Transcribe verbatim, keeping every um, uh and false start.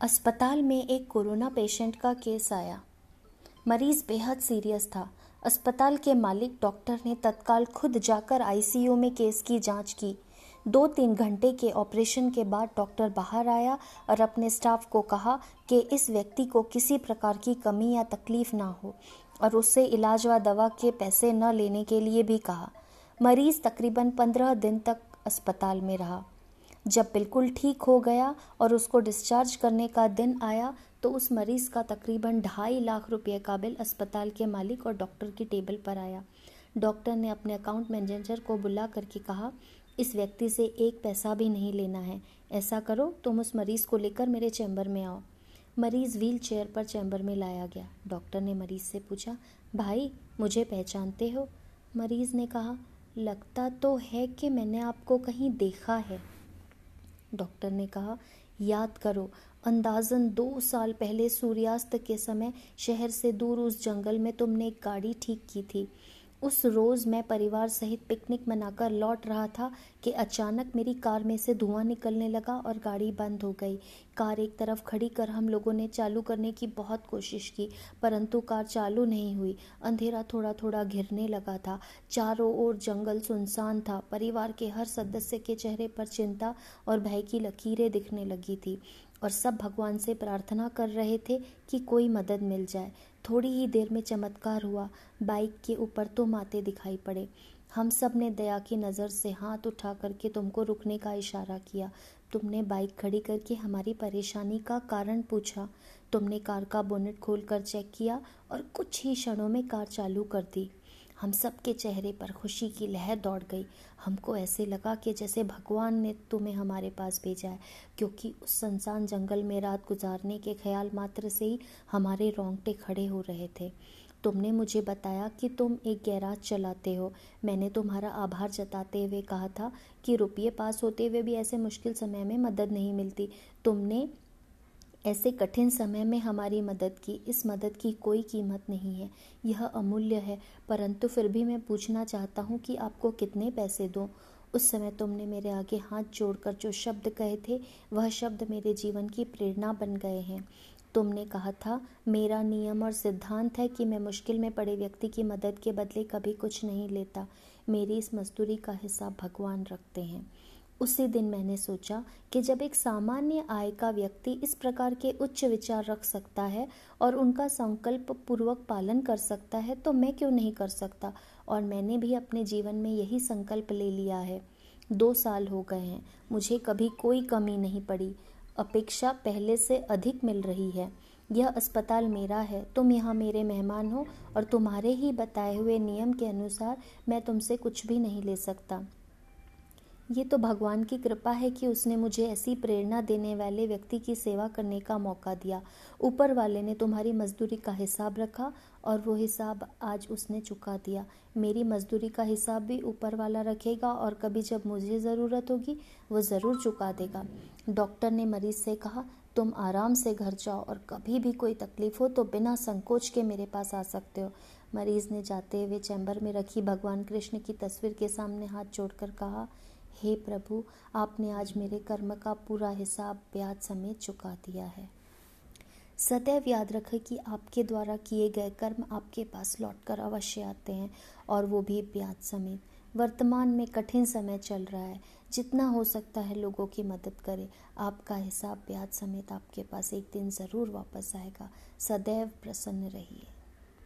अस्पताल में एक कोरोना पेशेंट का केस आया। मरीज बेहद सीरियस था। अस्पताल के मालिक डॉक्टर ने तत्काल खुद जाकर आईसीयू में केस की जांच की। दो तीन घंटे के ऑपरेशन के बाद डॉक्टर बाहर आया और अपने स्टाफ को कहा कि इस व्यक्ति को किसी प्रकार की कमी या तकलीफ ना हो और उससे इलाज व दवा के पैसे न लेने के लिए भी कहा। मरीज तकरीबन पंद्रह दिन तक अस्पताल में रहा। जब बिल्कुल ठीक हो गया और उसको डिस्चार्ज करने का दिन आया तो उस मरीज का तकरीबन ढाई लाख रुपए का बिल अस्पताल के मालिक और डॉक्टर की टेबल पर आया। डॉक्टर ने अपने अकाउंट मैनेजर को बुला करके कहा, इस व्यक्ति से एक पैसा भी नहीं लेना है। ऐसा करो, तुम उस मरीज को लेकर मेरे चैम्बर में आओ। मरीज व्हील चेयर पर चैम्बर में लाया गया। डॉक्टर ने मरीज से पूछा, भाई मुझे पहचानते हो? मरीज ने कहा, लगता तो है कि मैंने आपको कहीं देखा है। डॉक्टर ने कहा, याद करो, अंदाजन दो साल पहले सूर्यास्त के समय शहर से दूर उस जंगल में तुमने एक गाड़ी ठीक की थी। उस रोज मैं परिवार सहित पिकनिक मनाकर लौट रहा था कि अचानक मेरी कार में से धुआं निकलने लगा और गाड़ी बंद हो गई। कार एक तरफ खड़ी कर हम लोगों ने चालू करने की बहुत कोशिश की, परंतु कार चालू नहीं हुई। अंधेरा थोड़ा थोड़ा घिरने लगा था। चारों ओर जंगल सुनसान था। परिवार के हर सदस्य के चेहरे पर चिंता और भय की लकीरें दिखने लगी थी और सब भगवान से प्रार्थना कर रहे थे कि कोई मदद मिल जाए। थोड़ी ही देर में चमत्कार हुआ। बाइक के ऊपर तुम आते दिखाई पड़े। हम सब ने दया की नज़र से हाथ उठा करके तुमको रुकने का इशारा किया। तुमने बाइक खड़ी करके हमारी परेशानी का कारण पूछा। तुमने कार का बोनेट खोलकर चेक किया और कुछ ही क्षणों में कार चालू कर दी। हम सब के चेहरे पर खुशी की लहर दौड़ गई। हमको ऐसे लगा कि जैसे भगवान ने तुम्हें हमारे पास भेजा है, क्योंकि उस सुनसान जंगल में रात गुजारने के ख्याल मात्र से ही हमारे रोंगटे खड़े हो रहे थे। तुमने मुझे बताया कि तुम एक गैराज चलाते हो। मैंने तुम्हारा आभार जताते हुए कहा था कि रुपये पास होते हुए भी ऐसे मुश्किल समय में मदद नहीं मिलती। तुमने ऐसे कठिन समय में हमारी मदद की। इस मदद की कोई कीमत नहीं है, यह अमूल्य है, परंतु फिर भी मैं पूछना चाहता हूँ कि आपको कितने पैसे दूँ? उस समय तुमने मेरे आगे हाथ जोड़कर जो शब्द कहे थे, वह शब्द मेरे जीवन की प्रेरणा बन गए हैं। तुमने कहा था, मेरा नियम और सिद्धांत है कि मैं मुश्किल में पड़े व्यक्ति की मदद के बदले कभी कुछ नहीं लेता। मेरी इस मजदूरी का हिसाब भगवान रखते हैं। उसी दिन मैंने सोचा कि जब एक सामान्य आय का व्यक्ति इस प्रकार के उच्च विचार रख सकता है और उनका संकल्प पूर्वक पालन कर सकता है, तो मैं क्यों नहीं कर सकता। और मैंने भी अपने जीवन में यही संकल्प ले लिया है। दो साल हो गए हैं, मुझे कभी कोई कमी नहीं पड़ी। अपेक्षा पहले से अधिक मिल रही है। यह अस्पताल मेरा है, तुम यहाँ मेरे मेहमान हो और तुम्हारे ही बताए हुए नियम के अनुसार मैं तुमसे कुछ भी नहीं ले सकता। ये तो भगवान की कृपा है कि उसने मुझे ऐसी प्रेरणा देने वाले व्यक्ति की सेवा करने का मौका दिया। ऊपर वाले ने तुम्हारी मजदूरी का हिसाब रखा और वो हिसाब आज उसने चुका दिया। मेरी मजदूरी का हिसाब भी ऊपर वाला रखेगा और कभी जब मुझे ज़रूरत होगी वो ज़रूर चुका देगा। डॉक्टर ने मरीज से कहा, तुम आराम से घर जाओ और कभी भी कोई तकलीफ हो तो बिना संकोच के मेरे पास आ सकते हो। मरीज ने जाते हुए चैम्बर में रखी भगवान कृष्ण की तस्वीर के सामने हाथ जोड़कर कहा, हे प्रभु, आपने आज मेरे कर्म का पूरा हिसाब ब्याज समेत चुका दिया है। सदैव याद रखें कि आपके द्वारा किए गए कर्म आपके पास लौटकर अवश्य आते हैं, और वो भी ब्याज समेत। वर्तमान में कठिन समय चल रहा है, जितना हो सकता है लोगों की मदद करें। आपका हिसाब ब्याज समेत आपके पास एक दिन ज़रूर वापस आएगा। सदैव प्रसन्न रहिए।